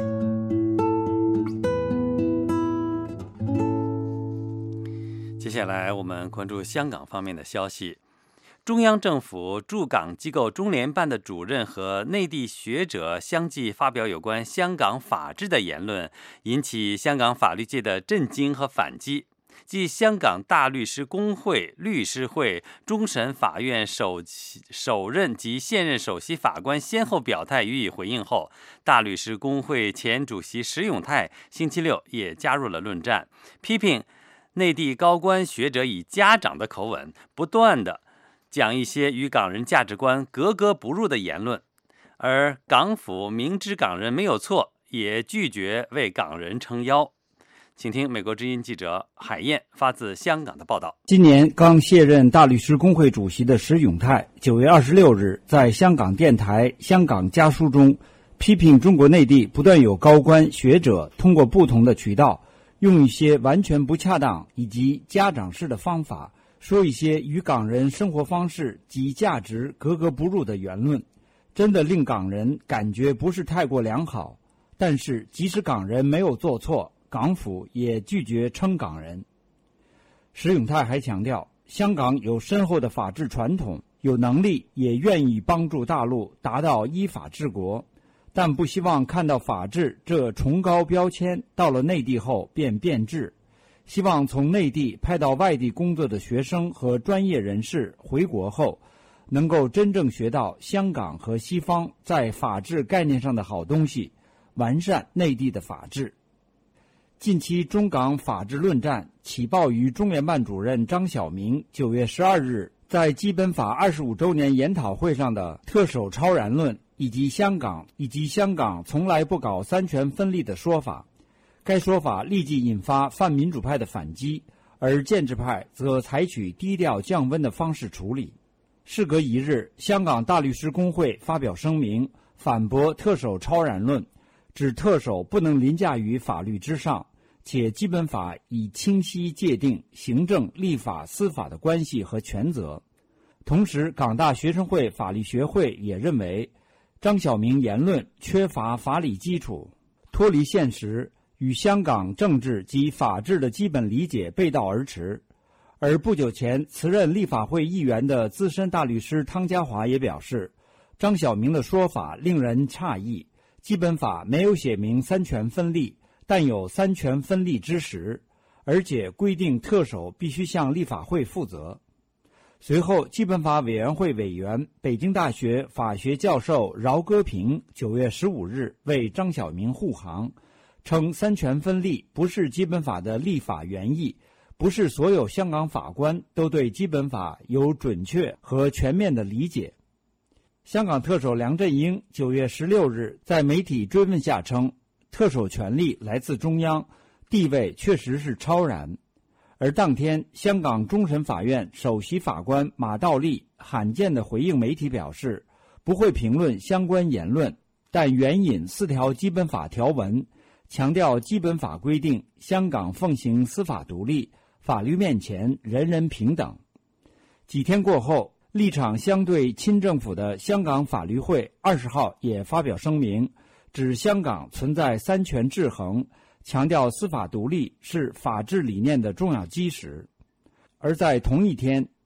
接下来我们关注香港方面的消息。中央政府驻港机构中联办的主任和内地学者相继发表有关香港法治的言论，引起香港法律界的震惊和反击。继香港大律师公会、律师会、终审法院首任及现任首席法官先后表态予以回应后，大律师公会前主席石永泰星期六也加入了论战，批评内地高官学者以家长的口吻不断地讲一些与港人价值观格格不入的言论，而港府明知港人没有错，也拒绝为港人撑腰。请听美国之音记者海燕发自香港的报道。 今年刚卸任大律师公会主席的石永泰9月26日在香港电台《香港家书》中批评中国内地不断有高官学者通过不同的渠道，用一些完全不恰当以及家长式的方法，说一些与港人生活方式及价值格格不入的言论，真的令港人感觉不是太过良好。但是即使港人没有做错，港府也拒绝称港人。石永泰还强调，香港有深厚的法治传统，有能力也愿意帮助大陆达到依法治国，但不希望看到法治这崇高标签到了内地后便变质。希望从内地派到外地工作的学生和专业人士回国后，能够真正学到香港和西方在法治概念上的好东西，完善内地的法治。近期中港法治论战起爆于中联办主任张晓明9月12日在基本法25周年研讨会上的特首超然论，以及香港从来不搞三权分立的说法。该说法立即引发泛民主派的反击，而建制派则采取低调降温的方式处理。事隔一日，香港大律师公会发表声明，反驳特首超然论，指特首不能凌驾于法律之上，且基本法已清晰界定行政、立法、司法的关系和权责。同时，港大学生会法律学会也认为，张晓明言论缺乏法理基础，脱离现实，与香港政治及法治的基本理解背道而驰。而不久前辞任立法会议员的资深大律师汤家骅也表示，张晓明的说法令人诧异，基本法没有写明三权分立，但有三权分立之实，而且规定特首必须向立法会负责。随后，基本法委员会委员、北京大学法学教授饶戈平9月15日为张晓明护航，称三权分立不是基本法的立法原意，不是所有香港法官都对基本法有准确和全面的理解。香港特首梁振英9月16日在媒体追问下称，特首权力来自中央，地位确实是超然。而当天，香港终审法院首席法官马道立罕见地回应媒体表示，不会评论相关言论，但援引4条基本法条文，强调基本法规定香港奉行司法独立，法律面前人人平等。几天过后，立场相对亲政府的香港法律会20号也发表声明，指香港存在三权制衡，强调司法独立是法治理念的重要基石。而在同一天，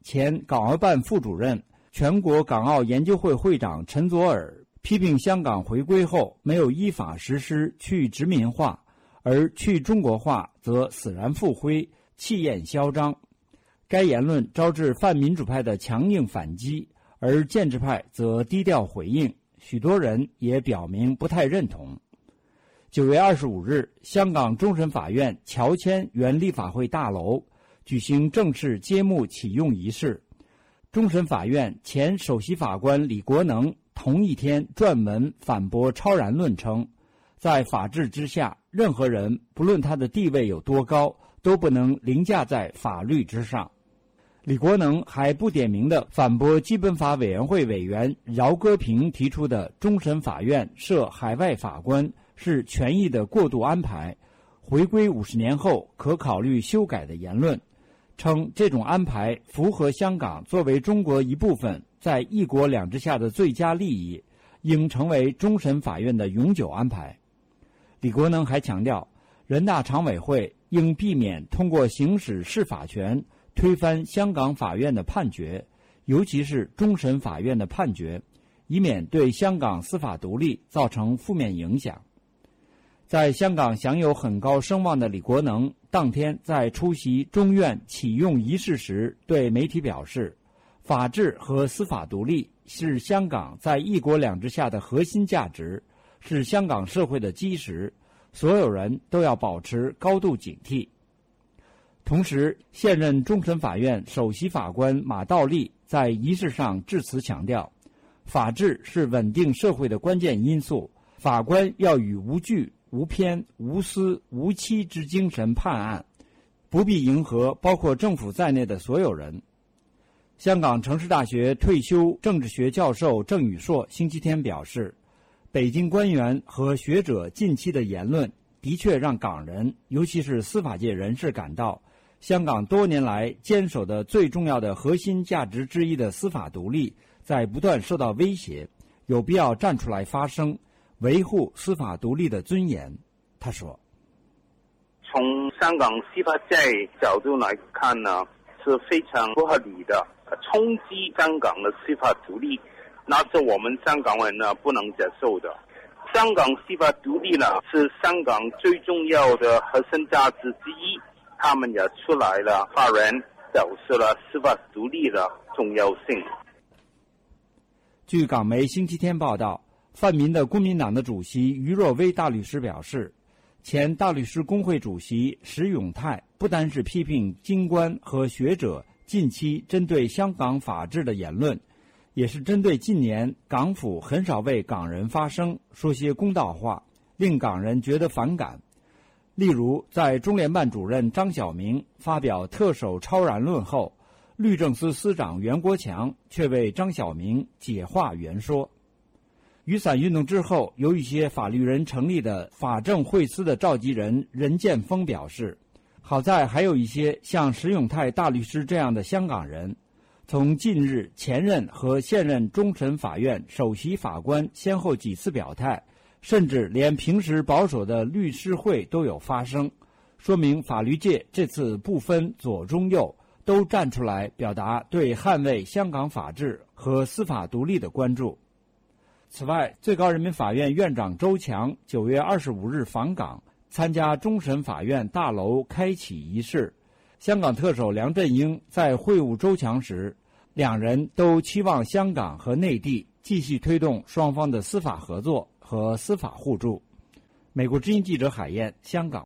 前港澳办副主任、全国港澳研究会会长陈佐洱批评香港回归后没有依法实施去殖民化，而去中国化则死然复灰，气焰嚣张。该言论招致泛民主派的强硬反击，而建制派则低调回应，许多人也表明不太认同。9月25日，香港终审法院乔迁原立法会大楼，举行正式揭幕启用仪式。终审法院前首席法官李国能同一天撰文反驳超然论，称在法治之下，任何人不论他的地位有多高，都不能凌驾在法律之上。李国能还不点名地反驳基本法委员会委员饶戈平提出的终审法院设海外法官是权益的过度安排，回归50年后可考虑修改的言论，称这种安排符合香港作为中国一部分在一国两制下的最佳利益，应成为终审法院的永久安排。李国能还强调，人大常委会应避免通过行使释法权推翻香港法院的判决，尤其是终审法院的判决，以免对香港司法独立造成负面影响。在香港享有很高声望的李国能当天在出席中院启用仪式时对媒体表示，法治和司法独立是香港在一国两制下的核心价值，是香港社会的基石，所有人都要保持高度警惕。同时，现任终审法院首席法官马道立在仪式上致辞强调，法治是稳定社会的关键因素，法官要以无惧、无偏、无私、无欺之精神判案，不必迎合包括政府在内的所有人。香港城市大学退休政治学教授郑宇硕星期天表示，北京官员和学者近期的言论的确让港人，尤其是司法界人士感到，香港多年来坚守的最重要的核心价值之一的司法独立在不断受到威胁，有必要站出来发声，维护司法独立的尊严。他说， 从香港司法界角度来看呢，是非常不合理的，冲击香港的司法独立，那是我们香港人呢不能接受的。香港司法独立呢是香港最重要的核心价值之一，他们也出来了，法人表示了司法独立的重要性。 据港媒星期天报道，泛民的公民党的主席于若薇大律师表示，前大律师公会主席石永泰不单是批评京官和学者近期针对香港法治的言论，也是针对近年港府很少为港人发声，说些公道话，令港人觉得反感。例如，在中联办主任张晓明发表特首超然论后，律政司司长袁国强却为张晓明解话圆说。雨伞运动之后，由一些法律人成立的法政会司的召集人任建峰表示，好在还有一些像石永泰大律师这样的香港人。从近日前任和现任终审法院首席法官先后几次表态，甚至连平时保守的律师会都有发声，说明法律界这次不分左中右，都站出来表达对捍卫香港法治和司法独立的关注。此外，最高人民法院院长周强9月25日访港，参加终审法院大楼开启仪式。香港特首梁振英在会晤周强时，两人都期望香港和内地继续推动双方的司法合作和司法互助。美国之音记者海燕，香港。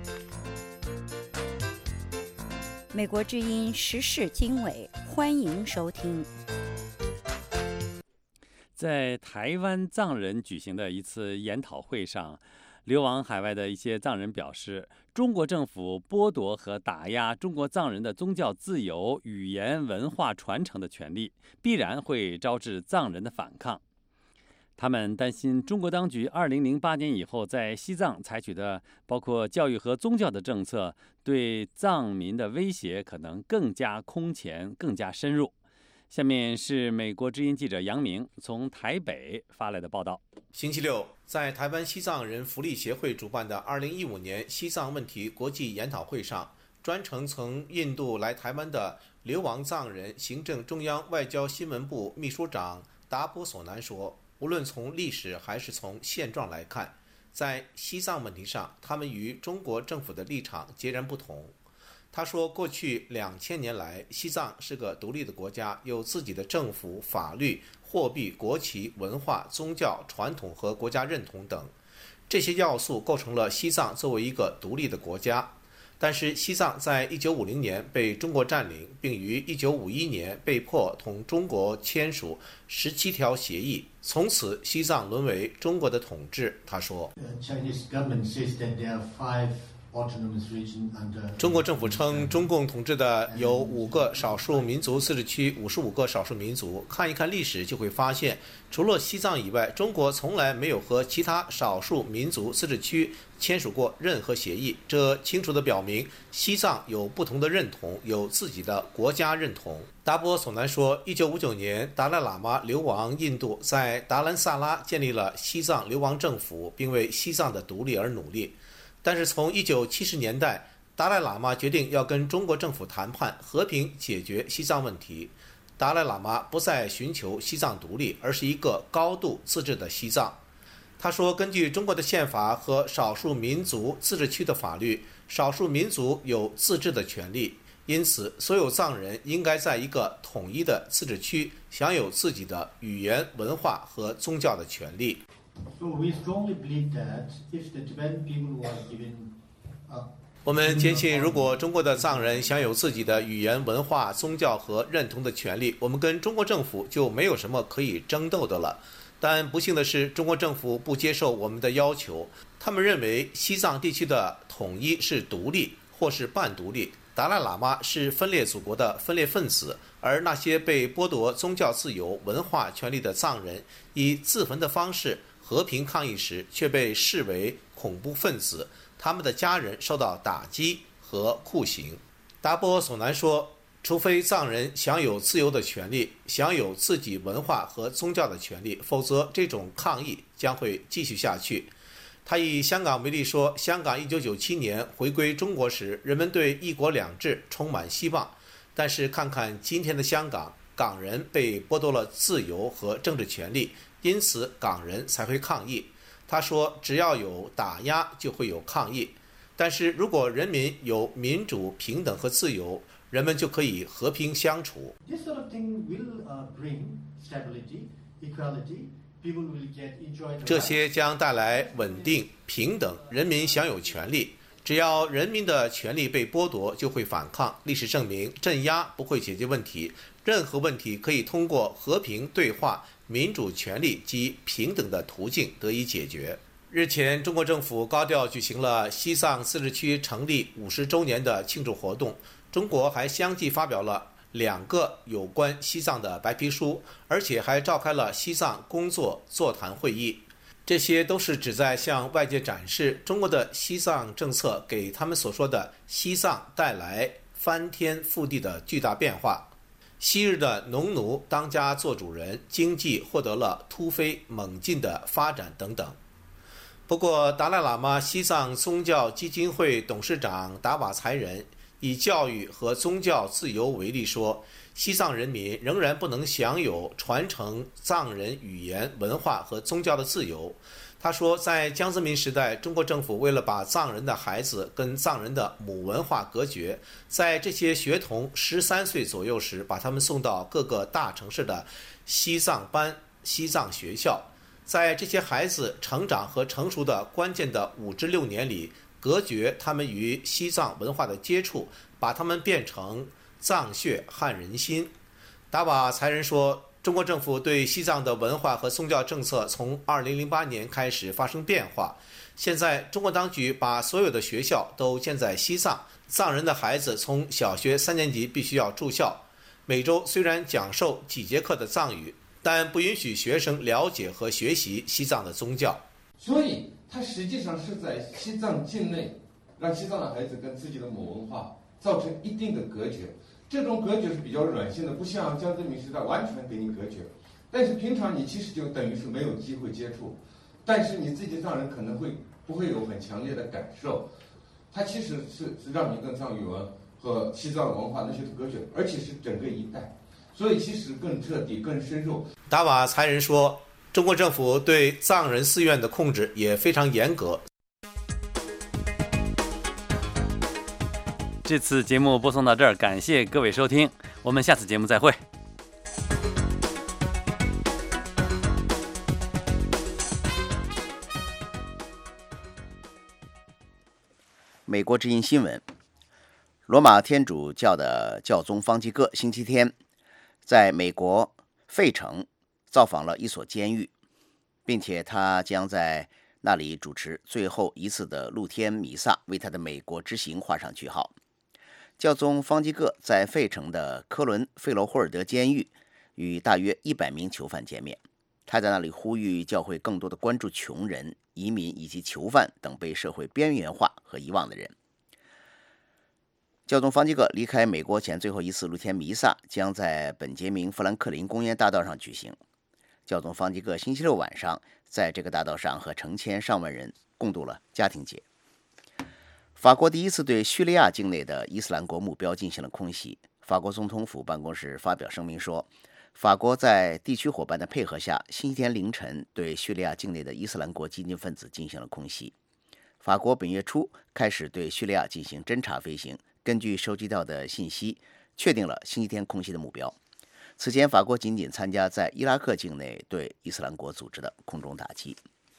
美国之音时事经纬，欢迎收听。 在台湾藏人举行的一次研讨会上，流亡海外的一些藏人表示，中国政府剥夺和打压中国藏人的宗教自由、语言文化传承的权利，必然会招致藏人的反抗。他们担心中国当局2008年以后在西藏采取的包括教育和宗教的政策，对藏民的威胁可能更加空前、更加深入。下面是美国之音记者杨明从台北发来的报道。 星期六，在台湾西藏人福利协会主办的2015年西藏问题国际研讨会上，专程从印度来台湾的流亡藏人行政中央外交新闻部秘书长达波索南说，无论从历史还是从现状来看，在西藏问题上，他们与中国政府的立场截然不同。他说，过去2000年来，西藏是个独立的国家，有自己的政府、法律、货币、国旗、文化、宗教、传统和国家认同等，这些要素构成了西藏作为一个独立的国家。但是西藏在1950年被中国占领，并于1951年被迫同中国签署17条协议，从此西藏沦为中国的统治。他说，中国政府称，中共统治的有5个少数民族自治区，55个少数民族。看一看历史就会发现，除了西藏以外，中国从来没有和其他少数民族自治区签署过任何协议。这清楚地表明，西藏有不同的认同，有自己的国家认同。达波索南说，1959年达赖喇嘛流亡印度，在达兰萨拉建立了西藏流亡政府，并为西藏的独立而努力。但是从1970年代，达赖喇嘛决定要跟中国政府谈判，和平解决西藏问题。达赖喇嘛不再寻求西藏独立，而是一个高度自治的西藏。他说，根据中国的宪法和少数民族自治区的法律，少数民族有自治的权利，因此所有藏人应该在一个统一的自治区享有自己的语言、文化和宗教的权利。我们坚信，如果中国的藏人享有自己的语言、文化、宗教和认同的权利，我们跟中国政府就没有什么可以争斗的了。但不幸的是，中国政府不接受我们的要求，他们认为西藏地区的统一是独立或是半独立，达赖喇嘛是分裂祖国的分裂分子，而那些被剥夺宗教自由、文化权利的藏人，以自焚的方式和平抗议时，却被视为恐怖分子，他们的家人受到打击和酷刑。达波索南说，除非藏人享有自由的权利，享有自己文化和宗教的权利，否则这种抗议将会继续下去。他以香港为例说，香港1997年回归中国时，人们对一国两制充满希望，但是看看今天的香港，港人被剥夺了自由和政治权利，因此港人才会抗议。他说，只要有打压就会有抗议，但是如果人民有民主、平等和自由，人们就可以和平相处。这些将带来稳定、平等，人民享有权利。只要人民的权利被剥夺，就会反抗。历史证明，镇压不会解决问题，任何问题可以通过和平对话、民主权利及平等的途径得以解决。日前，中国政府高调举行了西藏自治区成立50周年的庆祝活动，中国还相继发表了2个有关西藏的白皮书，而且还召开了西藏工作座谈会议。这些都是旨在向外界展示中国的西藏政策给他们所说的西藏带来翻天覆地的巨大变化。昔日的农奴当家做主人，经济获得了突飞猛进的发展等等。不过，达赖喇嘛西藏宗教基金会董事长达瓦才仁以教育和宗教自由为例说，西藏人民仍然不能享有传承藏人语言、文化和宗教的自由。他说，在江泽民时代，中国政府为了把藏人的孩子跟藏人的母文化隔绝，在这些学童13岁左右时，把他们送到各个大城市的西藏班、西藏学校，在这些孩子成长和成熟的关键的5至6年里，隔绝他们与西藏文化的接触，把他们变成藏血撼人心。达瓦才仁说，中国政府对西藏的文化和宗教政策从2008年开始发生变化。现在，中国当局把所有的学校都建在西藏，藏人的孩子从小学3年级必须要住校，每周虽然讲授几节课的藏语，但不允许学生了解和学习西藏的宗教。 所以，它实际上是在西藏境内，让西藏的孩子跟自己的母文化造成一定的隔绝。这种隔绝是比较软性的，不像江泽民时代完全给你隔绝。但是平常你其实就等于是没有机会接触，但是你自己藏人可能不会有很强烈的感受。它其实是让你跟藏语文和西藏文化那些的隔绝，而且是整个一代，所以其实更彻底、更深入。 达瓦才人说，中国政府对藏人寺院的控制也非常严格。 这次节目播送到这儿，感谢各位收听，我们下次节目再会。 美国之音新闻：罗马天主教的教宗方济各星期天在美国费城造访了一所监狱，并且他将在那里主持最后一次的露天弥撒，为他的美国之行画上句号。教宗方济各在费城的科伦费罗霍尔德监狱与大约100名囚犯见面，他在那里呼吁教会更多的关注穷人、移民以及囚犯等被社会边缘化和遗忘的人。教宗方济各离开美国前最后一次露天弥撒将在本杰明·富兰克林公园大道上举行。教宗方济各星期六晚上在这个大道上和成千上万人共度了家庭节。法国第一次对叙利亚境内的伊斯兰国目标进行了空袭。法国总统府办公室发表声明说，法国在地区伙伴的配合下，星期天凌晨对叙利亚境内的伊斯兰国激进分子进行了空袭。法国本月初开始对叙利亚进行侦察飞行，根据收集到的信息，确定了星期天空袭的目标。此前，法国仅仅参加在伊拉克境内对伊斯兰国组织的空中打击。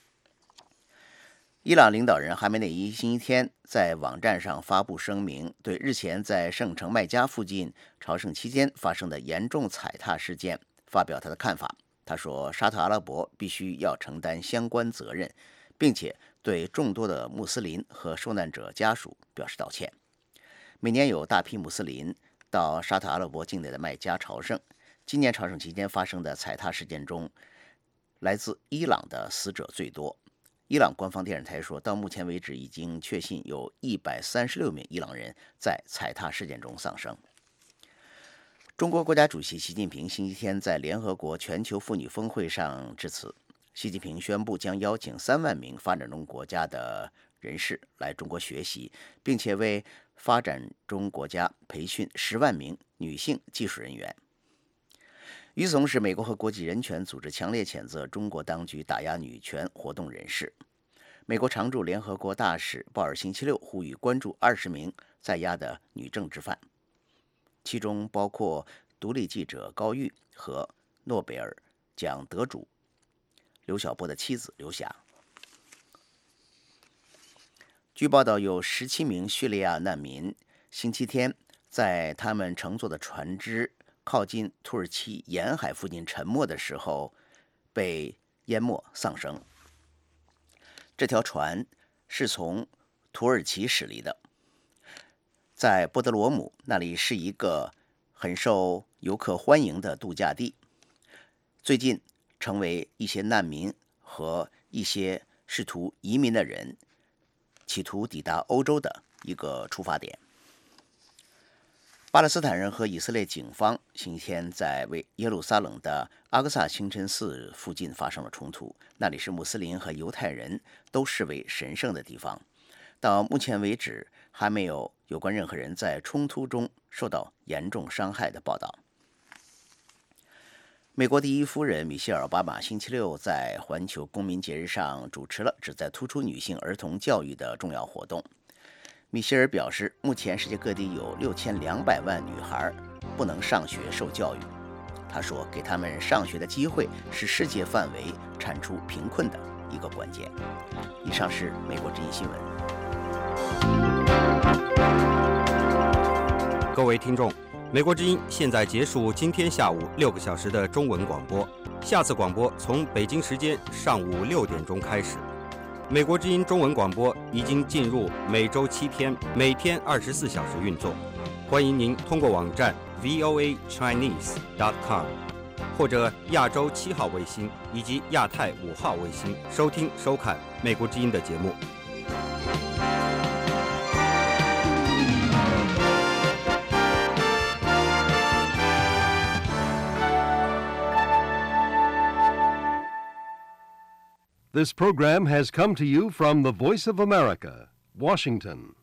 伊朗领导人哈梅内伊星期天在网站上发布声明，对日前在圣城麦加附近朝圣期间发生的严重踩踏事件发表他的看法。他说，沙特阿拉伯必须要承担相关责任，并且对众多的穆斯林和受难者家属表示道歉。每年有大批穆斯林到沙特阿拉伯境内的麦加朝圣，今年朝圣期间发生的踩踏事件中，来自伊朗的死者最多。伊朗官方电视台说，到目前为止已经确信有136名伊朗人在踩踏事件中丧生。中国国家主席习近平星期天在联合国全球妇女峰会上致辞。习近平宣布将邀请3万名发展中国家的人士来中国学习，并且为发展中国家培训10万名女性技术人员。与此同时，美国和国际人权组织强烈谴责中国当局打压女权活动人士。美国常驻联合国大使鲍尔星期六呼吁关注20名在押的女政治犯，其中包括独立记者高玉和诺贝尔奖得主刘晓波的妻子刘霞。据报道，有17名叙利亚难民星期天在他们乘坐的船只靠近土耳其沿海附近沉没的时候被淹没丧生。这条船是从土耳其驶离的，在波德罗姆，那里是一个很受游客欢迎的度假地，最近成为一些难民和一些试图移民的人企图抵达欧洲的一个出发点。巴勒斯坦人和以色列警方星期天在为耶路撒冷的阿克萨清真寺附近发生了冲突，那里是穆斯林和犹太人都视为神圣的地方。到目前为止，还没有有关任何人在冲突中受到严重伤害的报道。美国第一夫人米歇尔·奥巴马星期六在环球公民节日上主持了旨在突出女性儿童教育的重要活动。米歇尔表示，目前世界各地有6200万女孩不能上学受教育。他说，给他们上学的机会是世界范围铲除贫困的一个关键。以上是美国之音新闻。 各位听众，美国之音现在结束今天下午6个小时的中文广播，下次广播从北京时间上午6点钟开始。美国之音中文广播已经进入每周7天，每天24小时运作。欢迎您通过网站 voachinese.com 或者亚洲7号卫星以及亚太5号卫星收听收看美国之音的节目。 This program has come to you from the Voice of America, Washington.